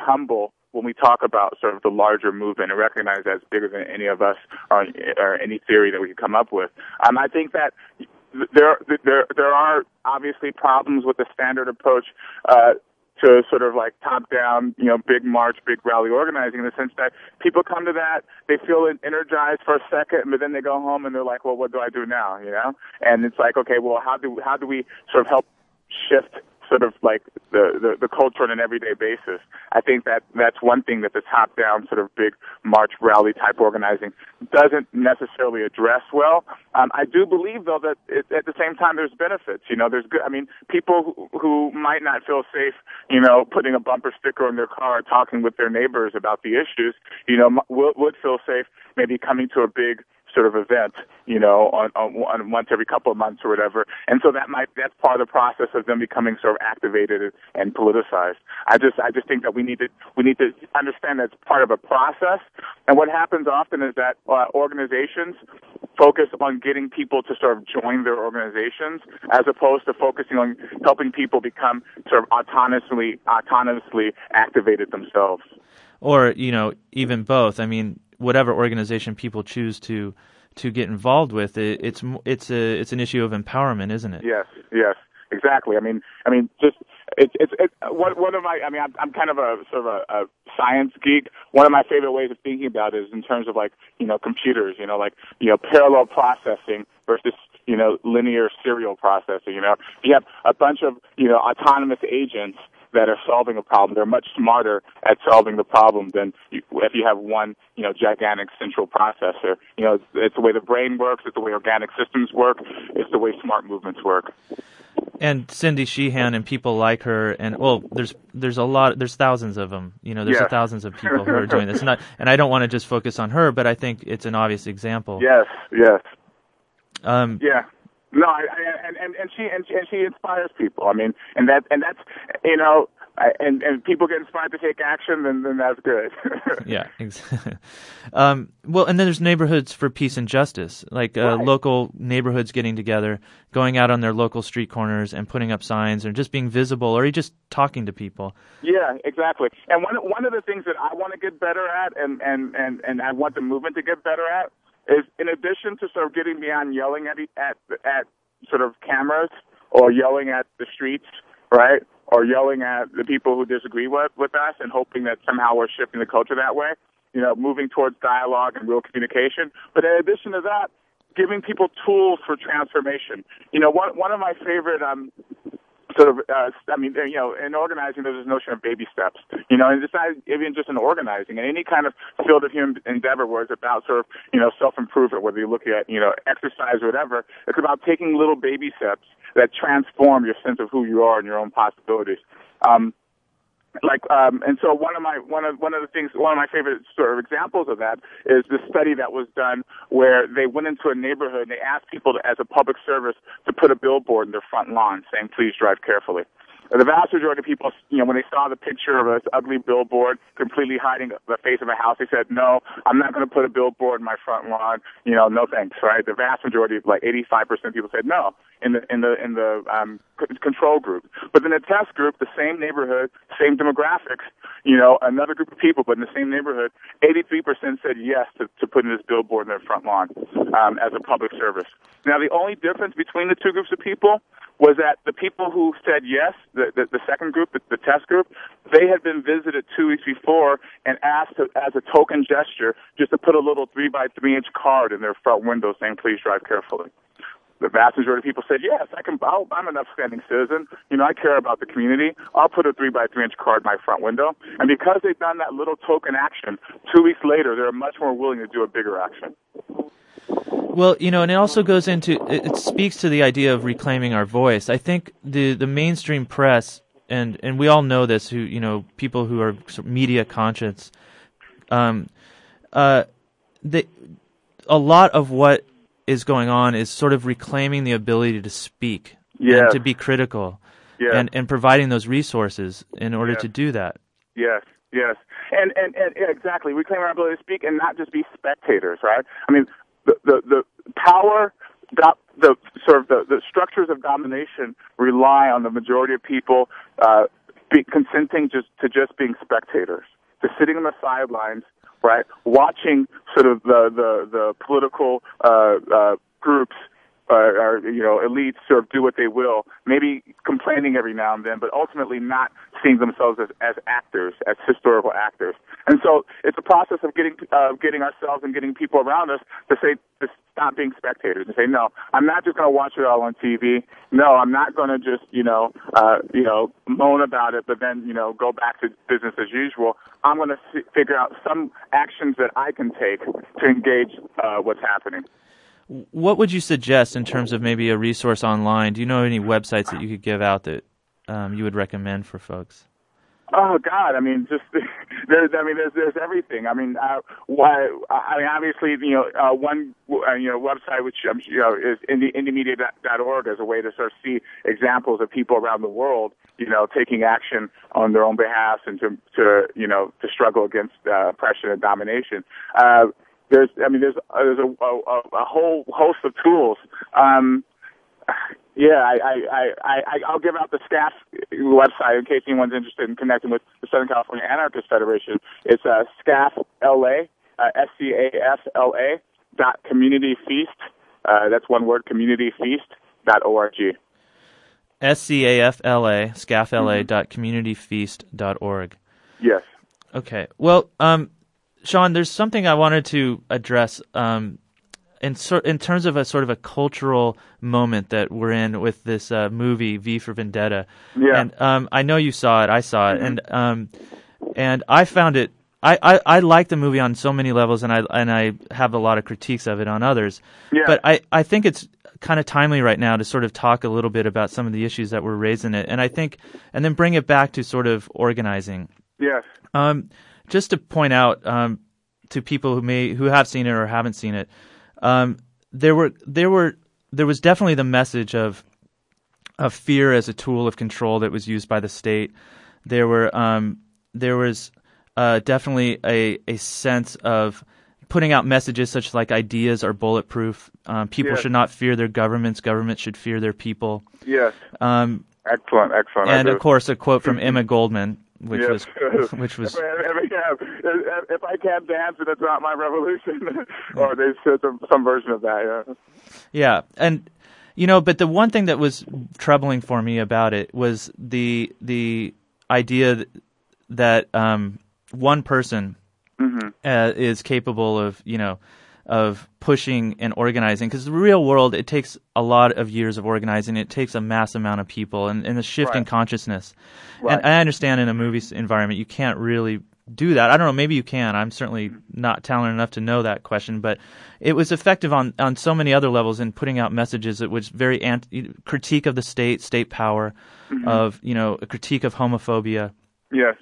humble when we talk about sort of the larger movement and recognize that it's bigger than any of us or, or any theory that we could come up with. Um, I think that there there there are obviously problems with the standard approach uh, to sort of like top-down, you know, big march, big rally organizing, in the sense that people come to that, they feel energized for a second, but then they go home and they're like, well, what do I do now, you know? And it's like, okay, well, how do how do we sort of help shift sort of like the, the, the culture on an everyday basis? I think that that's one thing that the top-down sort of big march rally type organizing doesn't necessarily address well. Um, I do believe, though, that it, at the same time there's benefits. You know, there's good, I mean, people who, who might not feel safe, you know, putting a bumper sticker on their car, talking with their neighbors about the issues, you know, would, would feel safe maybe coming to a big sort of event, you know, on, on, on once every couple of months or whatever. And so that might, that's part of the process of them becoming sort of activated and politicized. I just, I just think that we need to, we need to understand that it's part of a process. And what happens often is that uh, organizations focus on getting people to sort of join their organizations as opposed to focusing on helping people become sort of autonomously, autonomously activated themselves. Or, you know, even both. I mean, whatever organization people choose to to get involved with, it, it's it's a it's an issue of empowerment, isn't it? Yes, yes, exactly. I mean, I mean, just it's it's it, one one of my. I mean, I'm, I'm kind of a sort of a, a science geek. One of my favorite ways of thinking about it is in terms of like you know computers. You know, like you know parallel processing versus you know linear serial processing. You know, you have a bunch of you know autonomous agents that are solving a problem. They're much smarter at solving the problem than you, if you have one, you know, gigantic central processor. You know, it's, it's the way the brain works. It's the way organic systems work. It's the way smart movements work. And Cindy Sheehan and people like her, and well, there's there's a lot, there's thousands of them. You know, there's yes. thousands of people who are doing this. Not, and I don't want to just focus on her, but I think it's an obvious example. Yes, yes. Um, yeah. No, I, I, and, and and she and she, and she inspires people. I mean, and that and that's you know, I, and and people get inspired to take action, then then that's good. yeah. um, well, and then there's neighborhoods for peace and justice, like uh, right. local neighborhoods getting together, going out on their local street corners and putting up signs, or just being visible, or just talking to people. Yeah, exactly. And one one of the things that I want to get better at, and and and and I want the movement to get better at, is in addition to sort of getting beyond yelling at at at sort of cameras or yelling at the streets, right, or yelling at the people who disagree with, with us and hoping that somehow we're shifting the culture that way, you know, moving towards dialogue and real communication. But in addition to that, giving people tools for transformation. You know, one one of my favorite um sort of, uh, I mean, you know, in organizing, there's this notion of baby steps, you know, and it's not even just in organizing, in any kind of field of human endeavor where it's about sort of, you know, self-improvement, whether you're looking at, you know, exercise or whatever, it's about taking little baby steps that transform your sense of who you are and your own possibilities. Um, Like, um, and so one of my, one of, one of the things, one of my favorite sort of examples of that is the study that was done where they went into a neighborhood and they asked people to, as a public service to put a billboard in their front lawn saying, please drive carefully. The vast majority of people, you know, when they saw the picture of this ugly billboard completely hiding the face of a house, they said, no, I'm not going to put a billboard in my front lawn. You know, no thanks, right? The vast majority, like eighty-five percent of people said no in the, in the, in the, um, control group. But in the test group, the same neighborhood, same demographics, you know, another group of people, but in the same neighborhood, eighty-three percent said yes to, to putting this billboard in their front lawn, um, as a public service. Now, the only difference between the two groups of people was that the people who said yes, the, the, the second group, the, the test group, they had been visited two weeks before and asked to, as a token gesture just to put a little three by three inch card in their front window saying, please drive carefully. The vast majority of people said, yes, I can, I'll, I'm an upstanding citizen. You know, I care about the community. I'll put a three by three inch card in my front window. And because they've done that little token action, two weeks later, they're much more willing to do a bigger action. Well, you know, and it also goes into, it, it speaks to the idea of reclaiming our voice. I think the, the mainstream press, and, and we all know this, who, you know, people who are media conscious, um, uh, they, a lot of what is going on is sort of reclaiming the ability to speak yes. and to be critical yes. and, and providing those resources in order yes. to do that. Yes, yes. And, and, and yeah, exactly, reclaim our ability to speak and not just be spectators, right? I mean, the, the, the power, the, the sort of the, the structures of domination rely on the majority of people uh, be consenting just to just being spectators, to sitting on the sidelines, right, watching sort of the the, the political uh, uh, groups uh, or you know elites sort of do what they will, maybe complaining every now and then, but ultimately not seeing themselves as, as actors, as historical actors. And so it's a process of getting uh, getting ourselves and getting people around us to say to stop being spectators and say, no, I'm not just going to watch it all on T V. No, I'm not going to just you know uh, you know moan about it, but then you know go back to business as usual. I'm going to f- figure out some actions that I can take to engage uh, what's happening. What would you suggest in terms of maybe a resource online? Do you know any websites that you could give out that um, you would recommend for folks? Oh God! I mean, just there's. I mean, there's there's everything. I mean, uh, why? I mean, obviously, you know, uh, one uh, you know website which um, you know is indie media dot org as a way to sort of see examples of people around the world, you know, taking action on their own behalf and to to you know to struggle against uh, oppression and domination. Uh, there's, I mean, there's uh, there's a, a, a whole host of tools. Um, Yeah, I, I, I, I, I'll give out the S C A F website in case anyone's interested in connecting with the Southern California Anarchist Federation. It's uh, S C A F L A, uh, S C A F L A dot community feast. Uh, that's one word, community feast dot org. S C A F L A, S C A F L A dot community feast dot org. Yes. Okay. Well, um, Sean, there's something I wanted to address. Um, In, so, in terms of a sort of a cultural moment that we're in with this uh, movie V for Vendetta, yeah. and um, I know you saw it, I saw it, mm-hmm. and um, and I found it. I, I, I like the movie on so many levels, and I and I have a lot of critiques of it on others. Yeah. But I, I think it's kind of timely right now to sort of talk a little bit about some of the issues that were raised in it, and I think, and then bring it back to sort of organizing. Yes. Um, just to point out um, to people who may who have seen it or haven't seen it. Um, there were there were there was definitely the message of of fear as a tool of control that was used by the state. There were um, there was uh, definitely a a sense of putting out messages such like ideas are bulletproof. Um, people yes. should not fear their governments. Governments should fear their people. Yes. Um, excellent, excellent. And of course, a quote from Emma Goldman. Which yes. was, which was. If, if, if I can't dance, then it's not my revolution, or they said some, some version of that. Yeah. Yeah, and you know, but the one thing that was troubling for me about it was the the idea that um, one person mm-hmm. uh, is capable of, you know, of pushing and organizing, because the real world, it takes a lot of years of organizing. It takes a mass amount of people and, and a shift right. in consciousness. Right. And I understand in a movie environment you can't really do that. I don't know, maybe you can. I'm certainly not talented enough to know that question, but it was effective on, on so many other levels in putting out messages that was very anti, critique of the state, state power, mm-hmm. of, you know, a critique of homophobia. Yes.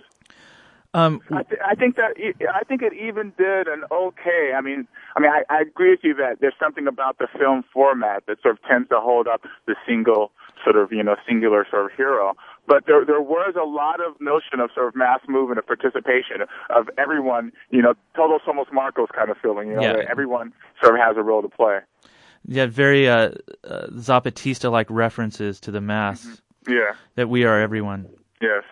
Um, I, th- I think that it, I think it even did an okay. I mean, I mean, I, I agree with you that there's something about the film format that sort of tends to hold up the single sort of, you know, singular sort of hero. But there there was a lot of notion of sort of mass movement, of participation, of everyone, you know, todos somos Marcos kind of feeling, you know, yeah. that everyone sort of has a role to play. Yeah, very uh, uh, Zapatista-like references to the mass. Mm-hmm. Yeah. That we are everyone. Yes.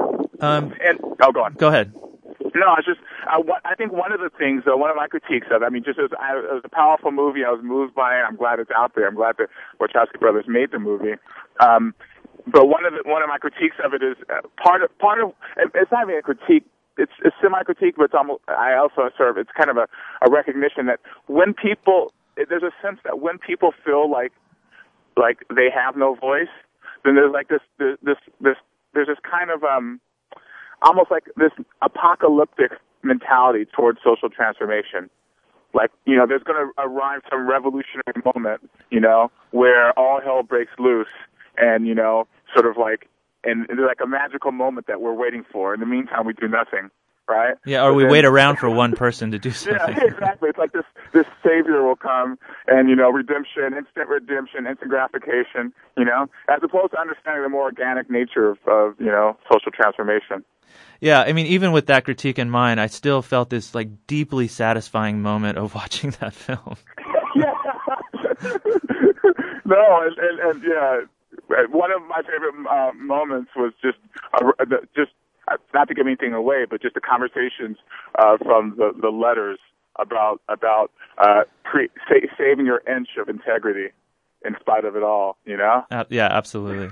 Um, and oh, go on. Go ahead. No, it's just I, I think one of the things, though, one of my critiques of it, I mean, just as I, it was a powerful movie, I was moved by it. I'm glad it's out there. I'm glad the Wachowski brothers made the movie. Um, but one of the, one of my critiques of it is uh, part of part of it's not even a critique. It's a semi-critique, but it's almost. I also sort of it's kind of a, a recognition that when people there's a sense that when people feel like like they have no voice, then there's like this this this, this there's this kind of um. almost like this apocalyptic mentality towards social transformation. Like, you know, there's going to arrive some revolutionary moment, you know, where all hell breaks loose and, you know, sort of like, and there's like a magical moment that we're waiting for. In the meantime, we do nothing, right? Yeah, or but we then, wait around for one person to do something. Yeah, exactly. It's like this, this savior will come and, you know, redemption, instant redemption, instant gratification, you know, as opposed to understanding the more organic nature of, of you know, social transformation. Yeah, I mean, even with that critique in mind, I still felt this like deeply satisfying moment of watching that film. Yeah. No, and, and, and yeah, one of my favorite uh, moments was just uh, the, just uh, not to give anything away, but just the conversations uh, from the, the letters about about uh, pre- sa- saving your inch of integrity in spite of it all. You know? Uh, yeah, absolutely.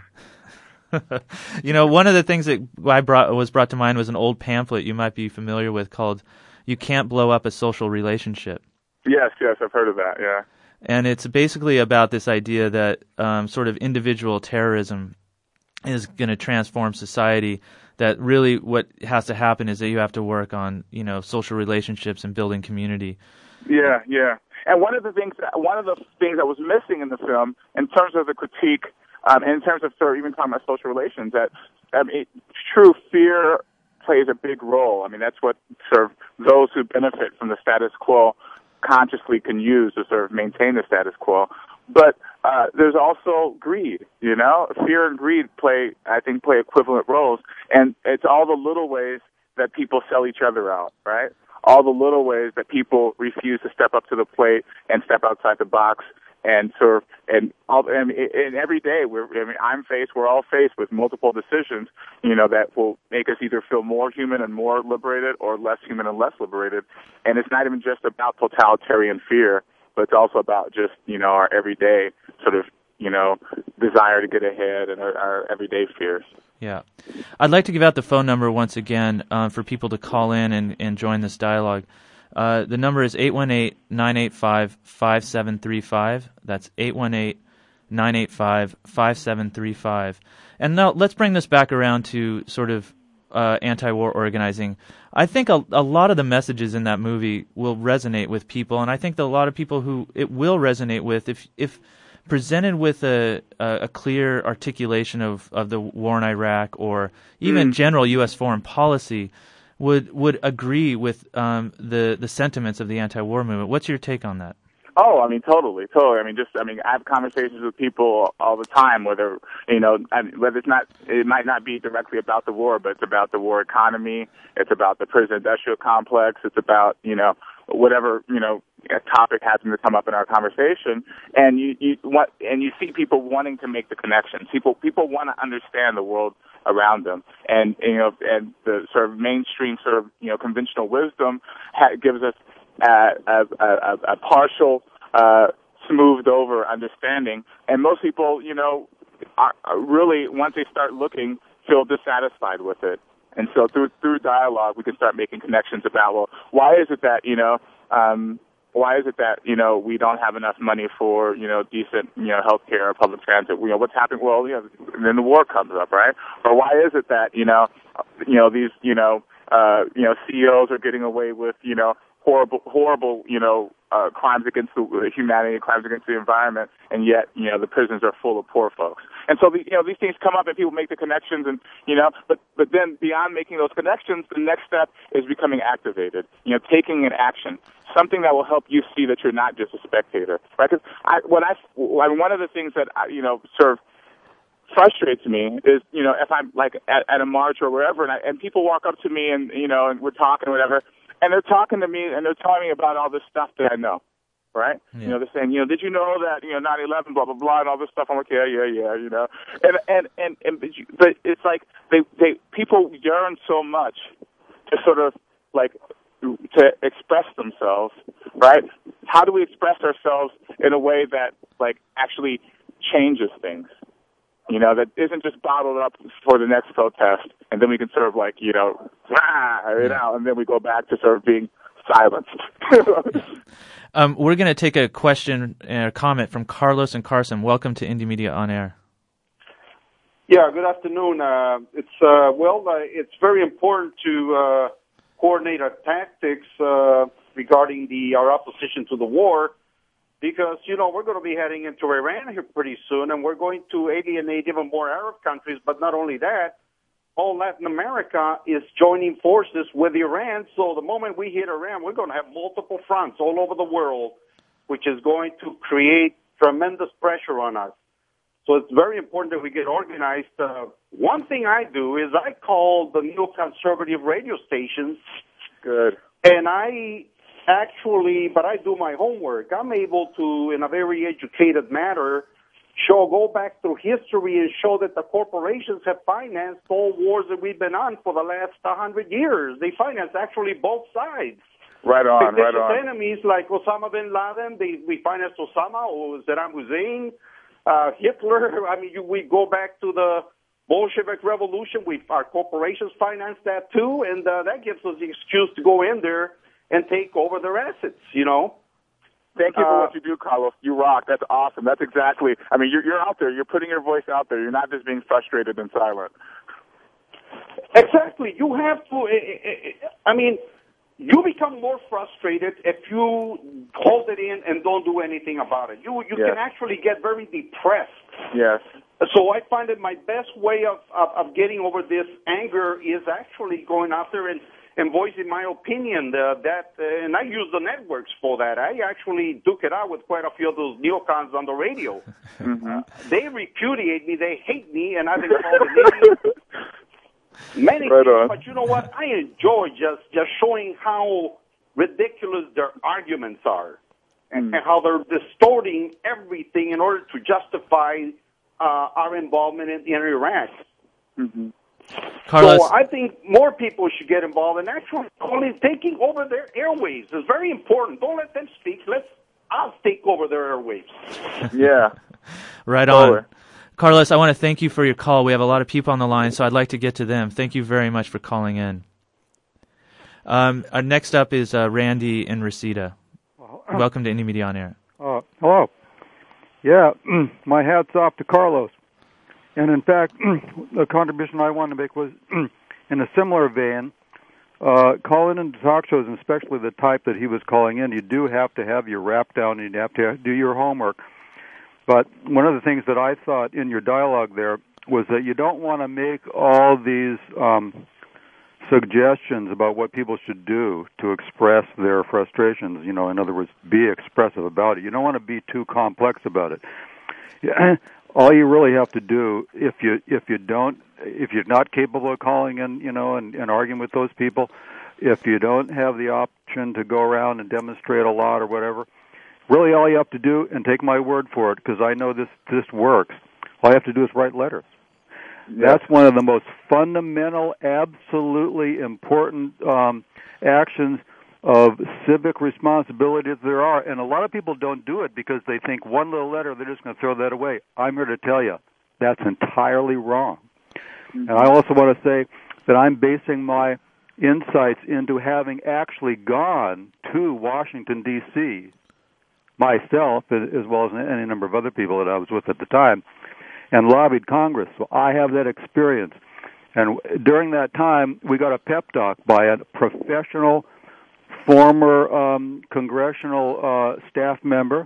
You know, one of the things that I brought was brought to mind was an old pamphlet you might be familiar with called "You Can't Blow Up a Social Relationship." Yes, yes, I've heard of that. Yeah. And it's basically about this idea that um, sort of individual terrorism is going to transform society. That really what has to happen is that you have to work on, you know, social relationships and building community. Yeah, yeah. And one of the things, that, one of the things that was missing in the film, in terms of the critique, um, and in terms of sort of even talking about social relations, that I mean, true fear plays a big role. I mean, that's what sort of those who benefit from the status quo consciously can use to sort of maintain the status quo. But uh, there's also greed, you know? Fear and greed play, I think, play equivalent roles. And it's all the little ways that people sell each other out, right? All the little ways that people refuse to step up to the plate and step outside the box and sort of, and all, and, and every day we're, I mean, I'm faced, we're all faced with multiple decisions, you know, that will make us either feel more human and more liberated or less human and less liberated. And it's not even just about totalitarian fear, but it's also about just, you know, our everyday sort of, you know, desire to get ahead and our, our everyday fears. Yeah. I'd like to give out the phone number once again uh, for people to call in and, and join this dialogue. Uh, the number is eight one eight, nine eight five, five seven three five. That's eight one eight, nine eight five, five seven three five. And now let's bring this back around to sort of uh, anti-war organizing. I think a, a lot of the messages in that movie will resonate with people, and I think that a lot of people who it will resonate with, if if presented with a, a, a clear articulation of, of the war in Iraq or even mm. general U S foreign policy, would would agree with um, the the sentiments of the anti-war movement. What's your take on that? Oh, I mean, totally, totally. I mean, just, I mean, I have conversations with people all the time, whether, you know, I mean, whether it's not, it might not be directly about the war, but it's about the war economy, it's about the prison industrial complex, it's about, you know, whatever, you know, a topic happens to come up in our conversation, and you, you want, and you see people wanting to make the connections. People, people want to understand the world around them, and, you know, and the sort of mainstream sort of, you know, conventional wisdom ha- gives us a, a, a, a partial, uh, smoothed over understanding, and most people, you know, are, are really, once they start looking, feel dissatisfied with it. And so through through dialogue, we can start making connections about, well, why is it that, you know, um, why is it that, you know, we don't have enough money for, you know, decent, you know, health care or public transit? You know, what's happening? Well, you know, then the war comes up, right? Or why is it that, you know, you know, these, you know, uh, you know, C E Os are getting away with, you know, horrible, horrible, you know, uh, crimes against the, uh, humanity, crimes against the environment, and yet, you know, the prisons are full of poor folks. And so, the, you know, these things come up and people make the connections, and, you know, but, but then beyond making those connections, the next step is becoming activated, you know, taking an action, something that will help you see that you're not just a spectator, right? Because I, when I, when one of the things that, I, you know, sort of frustrates me is, you know, if I'm like at, at a march or wherever, and, I, and people walk up to me and, you know, and we're talking or whatever, and they're talking to me and they're telling me about all this stuff that I know, right? Yeah. You know, they're saying, you know, did you know that, you know, nine eleven, blah, blah, blah, and all this stuff. I'm like, yeah, yeah, yeah, you know. And, and, and, and but it's like they, they, people yearn so much to sort of like, to express themselves, right? How do we express ourselves in a way that, like, actually changes things? You know, that isn't just bottled up for the next protest, and then we can sort of like, you know, rah, you know, and then we go back to sort of being silenced. um, we're going to take a question and a comment from Carlos and Carson. Welcome to Indie Media On Air. Yeah, good afternoon. Uh, it's, uh, well, uh, it's very important to uh, coordinate our tactics uh, regarding the our opposition to the war, because, you know, we're going to be heading into Iran here pretty soon, and we're going to alienate even more Arab countries. But not only that, all Latin America is joining forces with Iran. So the moment we hit Iran, we're going to have multiple fronts all over the world, which is going to create tremendous pressure on us. So it's very important that we get organized. Uh, one thing I do is I call the neoconservative radio stations. Good. And I... Actually, but I do my homework. I'm able to, in a very educated manner, show, go back through history and show that the corporations have financed all wars that we've been on for the last one hundred years. They financed actually both sides. Right on, right Fictitious on. enemies like Osama bin Laden, they, we financed Osama or Saddam Hussein, uh, Hitler. I mean, you, we go back to the Bolshevik Revolution. We, our corporations financed that too, and uh, that gives us the excuse to go in there and take over their assets, you know. Thank you for Uh, what you do, Carlos. You rock. That's awesome. That's exactly, I mean, you're, you're out there. You're putting your voice out there. You're not just being frustrated and silent. Exactly. You have to, I mean, you become more frustrated if you hold it in and don't do anything about it. You you Yes. can actually get very depressed. Yes. So I find that my best way of, of, of getting over this anger is actually going out there and, and voicing my opinion. Uh, that uh, and I use the networks for that. I actually duke it out with quite a few of those neocons on the radio. Mm-hmm. Uh, they repudiate me. They hate me, and I've been called an idiot. Many Right things, on. but you know what? I enjoy just, just showing how ridiculous their arguments are and, Mm. and how they're distorting everything in order to justify uh, our involvement in, in Iraq. Mm-hmm. Carlos, So I think more people should get involved in actually calling, taking over their airwaves. It's very important. Don't let them speak. Let's us take over their airwaves. Yeah. right Totally. on. Carlos, I want to thank you for your call. We have a lot of people on the line, so I'd like to get to them. Thank you very much for calling in. Um, our next up is uh, Randy in Reseda. Welcome to Indie Media on Air. Uh, hello. Yeah, my hat's off to Carlos. And in fact, the contribution I wanted to make was in a similar vein. Uh, calling into talk shows, and especially the type that he was calling in, you do have to have your rap down and you have to do your homework. But one of the things that I thought in your dialogue there was that you don't want to make all these um, suggestions about what people should do to express their frustrations. You know, in other words, be expressive about it. You don't want to be too complex about it. All you really have to do, if you if you don't, if you're not capable of calling in, you know, and, and arguing with those people, if you don't have the option to go around and demonstrate a lot or whatever, really all you have to do, and take my word for it, because I know this this works, all you have to do is write letters. Yeah. That's one of the most fundamental, absolutely important um, actions of civic responsibility that there are. And a lot of people don't do it because they think one little letter, they're just going to throw that away. I'm here to tell you, that's entirely wrong. Mm-hmm. And I also want to say that I'm basing my insights into having actually gone to Washington, D C myself, as well as any number of other people that I was with at the time, and lobbied Congress. So I have that experience. And during that time, we got a pep talk by a professional former um, congressional uh, staff member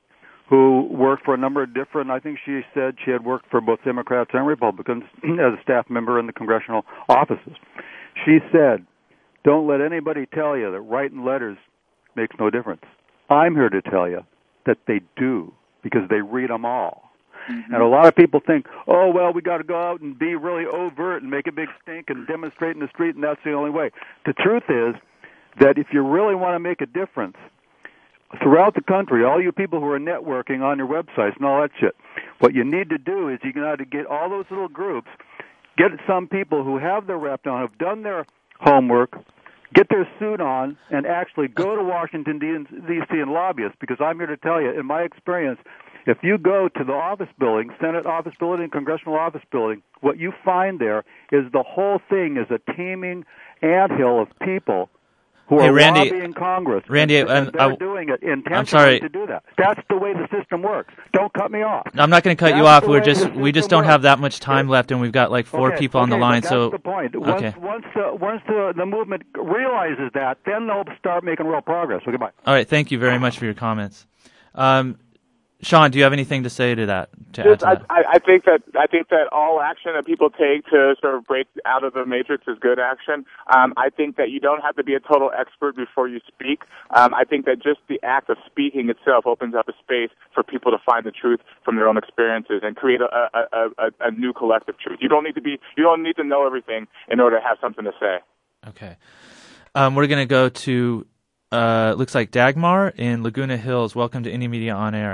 who worked for a number of different, I think she said she had worked for both Democrats and Republicans as a staff member in the congressional offices. She said, don't let anybody tell you that writing letters makes no difference. I'm here to tell you that they do, because they read them all. Mm-hmm. And a lot of people think, oh, well, we got to go out and be really overt and make a big stink and demonstrate in the street, and that's the only way. The truth is that if you really want to make a difference, throughout the country, all you people who are networking on your websites and all that shit, what you need to do is you got to get all those little groups, get some people who have their rep on, have done their homework, get their suit on, and actually go to Washington, D C and lobby us, because I'm here to tell you, in my experience, if you go to the office building, Senate office building, Congressional office building, what you find there is the whole thing is a teeming anthill of people who hey, are Randy, lobbying Congress. Randy, and, and and they're I, doing it intentionally I'm sorry. to do that. That's the way the system works. Don't cut me off. I'm not going to cut That's you off. the We're way just the we just system don't have works. that much time left, and we've got like four Okay, people on the okay, line. but so that's the point. Once, okay. once, uh, once the, the movement realizes that, then they'll start making real progress. Okay, bye. All right. Thank you very much for your comments. Um, Sean, do you have anything to say to that? To Just, add to that? I, I think that I think that all action that people take to sort of break out of the matrix is good action. Um, I think that you don't have to be a total expert before you speak. Um, I think that just the act of speaking itself opens up a space for people to find the truth from their own experiences and create a, a, a, a new collective truth. You don't need to be you don't need to know everything in order to have something to say. Okay. Um, we're going to go to uh, looks like Dagmar in Laguna Hills. Welcome to Indie Media on Air.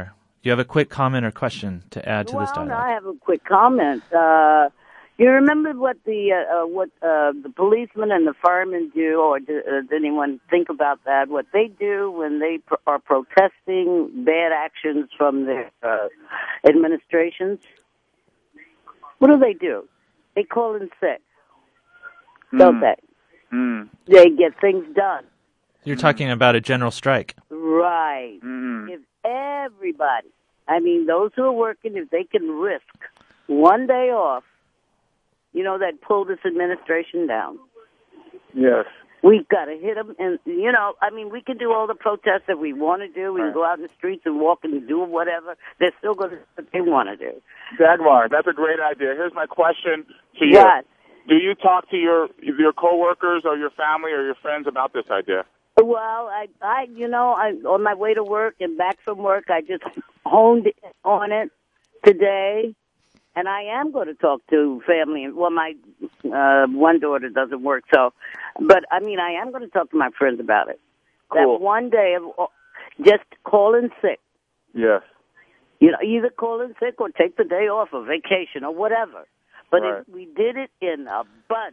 you have a quick comment or question to add to well, this dialogue? No, I have a quick comment. Uh, you remember what the uh, uh, what uh, the policemen and the firemen do, or do, uh, did anyone think about that? What they do when they pr- are protesting bad actions from their uh, administrations? What do they do? They call in sick, mm. don't they? Mm. They get things done. You're talking about a general strike. Right. Mm. If everybody, I mean, those who are working, if they can risk one day off, you know, that pull this administration down. Yes. We've got to hit them. And, you know, I mean, we can do all the protests that we want to do. We can go out in the streets and walk and do whatever. They're still going to do what they want to do. Jaguar, that's a great idea. Here's my question to you. Yes. Do you talk to your your coworkers or your family or your friends about this idea? Well, I, I, you know, I on my way to work and back from work, I just honed on it today. And I am going to talk to family. Well, my uh, one daughter doesn't work, so. But, I mean, I am going to talk to my friends about it. Cool. That one day of just calling sick. Yes. You know, either call in sick or take the day off or vacation or whatever. But right. if we did it in a bunch,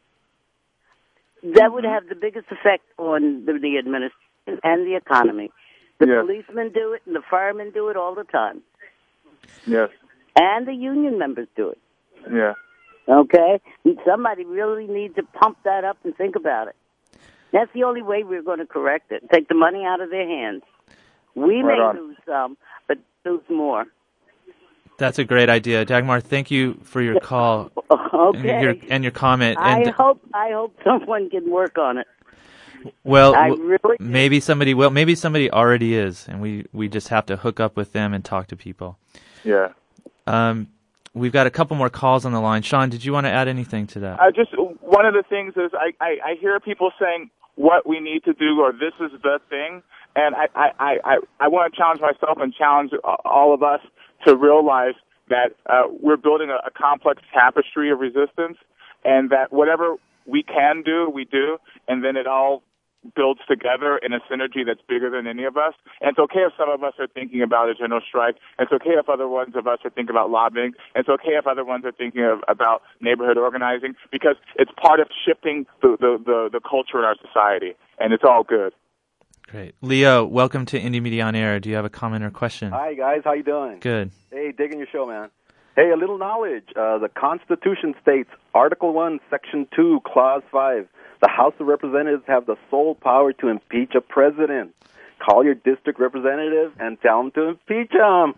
that would have the biggest effect on the, the administration and the economy. The yes. policemen do it and the firemen do it all the time. Yes. And the union members do it. Yeah. Okay? And somebody really needs to pump that up and think about it. That's the only way we're going to correct it. Take the money out of their hands. We right may on. lose some, but lose more. That's a great idea. Dagmar, thank you for your call okay. and, your, and your comment. I and, hope I hope someone can work on it. Well, I w- really maybe somebody will. Maybe somebody already is, and we, we just have to hook up with them and talk to people. Yeah. Um, we've got a couple more calls on the line. Sean, did you want to add anything to that? I just one of the things is I, I, I hear people saying what we need to do or this is the thing, and I, I, I, I want to challenge myself and challenge all of us to realize that uh, we're building a, a complex tapestry of resistance, and that whatever we can do, we do, and then it all builds together in a synergy that's bigger than any of us. And it's okay if some of us are thinking about a general strike. It's okay if other ones of us are thinking about lobbying. It's okay if other ones are thinking of, about neighborhood organizing, because it's part of shifting the, the, the, the culture in our society, and it's all good. Great. Leo, welcome to Indie Media on Air. Do you have a comment or question? Hi, guys. How you doing? Good. Hey, digging your show, man. Hey, a little knowledge. Uh, the Constitution states, Article one, Section two, Clause five, the House of Representatives have the sole power to impeach a president. Call your district representative and tell him to impeach him.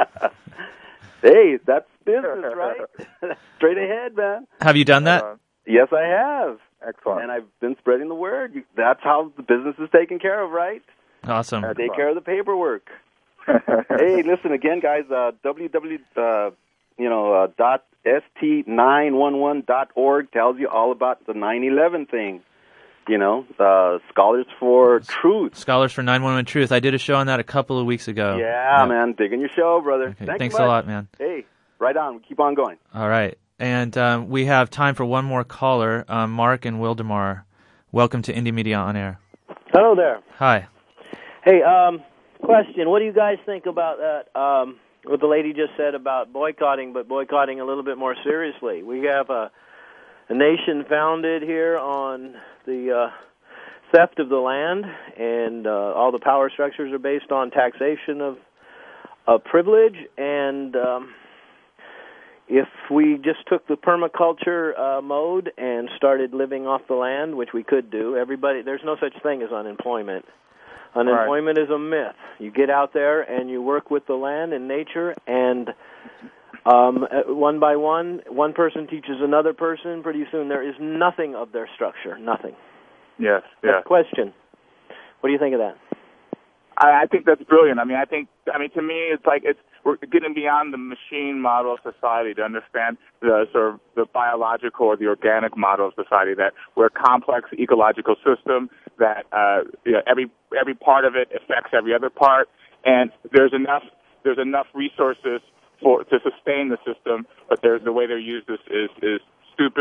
Hey, that's business, right? Straight ahead, man. Have you done that? Uh, yes, I have. Excellent. And I've been spreading the word. That's how the business is taken care of, right? Awesome. Uh, take care of the paperwork. Hey, listen again, guys. Uh, www. Uh, you know, uh, dot S T nine one one dot org tells you all about the nine eleven thing. You know, uh, Scholars for Truth. Scholars for nine one one Truth. I did a show on that a couple of weeks ago. Yeah, yeah. man. Digging your show, brother. Okay. Thank Thanks you much. a lot, man. Hey, right on. Keep on going. All right. And um, we have time for one more caller, um, Mark and Wildemar. Welcome to Indie Media on Air. Hello there. Hi. Hey, um, question. What do you guys think about that, um, what the lady just said about boycotting, but boycotting a little bit more seriously? We have a, a nation founded here on the uh, theft of the land, and uh, all the power structures are based on taxation of, of privilege, and um, if we just took the permaculture uh, mode and started living off the land, which we could do, everybody, there's no such thing as unemployment. Unemployment right. is a myth. You get out there and you work with the land and nature, and um, one by one, one person teaches another person. Pretty soon there is nothing of their structure, nothing. Yes, yes. That's a question. What do you think of that? I, I think that's brilliant. I mean, I think, I mean, to me, it's like it's we're getting beyond the machine model of society to understand the sort of the biological or the organic model of society, that we're a complex ecological system, that uh, you know, every every part of it affects every other part, and there's enough there's enough resources for to sustain the system, but the way they're used is, is, is stupid,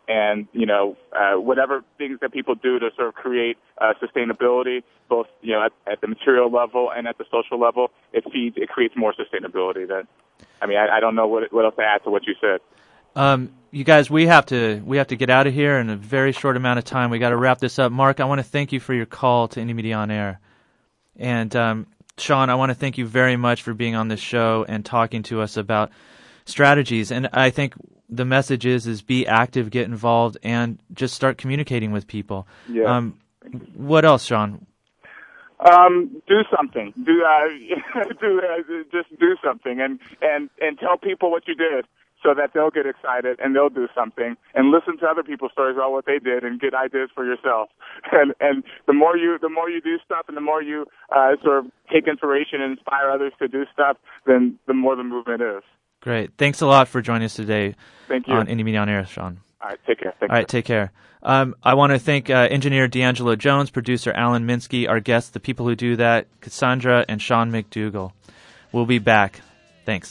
and, you know, uh, whatever things that people do to sort of create uh, sustainability, both, you know, at, at the material level and at the social level, it feeds, it creates more sustainability. That, I mean, I, I don't know what what else to add to what you said. Um, you guys, we have to we have to get out of here in a very short amount of time. We got to wrap this up. Mark, I want to thank you for your call to Indie Media on Air, and um, Sean, I want to thank you very much for being on this show and talking to us about strategies. And I think the message is is be active, get involved, and just start communicating with people. Yeah. Um, what else, Sean? Um, do something. Do uh, do uh, just do something, and and and tell people what you did, so that they'll get excited and they'll do something, and listen to other people's stories about what they did and get ideas for yourself. And and the more you the more you do stuff, and the more you uh, sort of take inspiration and inspire others to do stuff, then the more the movement is. Great. Thanks a lot for joining us today. Thank you. On Indie Media on Air, Sean. All right, take care. Thank All right, take care. Um, I want to thank uh, engineer D'Angelo Jones, producer Alan Minsky, our guests, the people who do that, Cassandra and Sean McDougall. We'll be back. Thanks.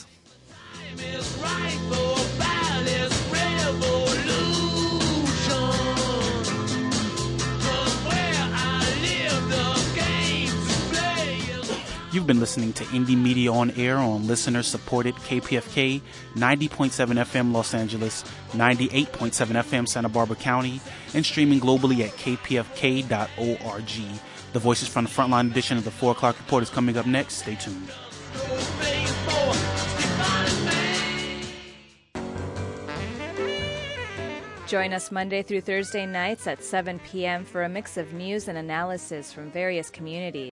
You've been listening to Indie Media on Air on listener-supported K P F K ninety point seven F M Los Angeles, ninety-eight point seven F M Santa Barbara County, and streaming globally at k p f k dot org. The Voices from the Frontline edition of the four o'clock report is coming up next. Stay tuned. Join us Monday through Thursday nights at seven p.m. for a mix of news and analysis from various communities.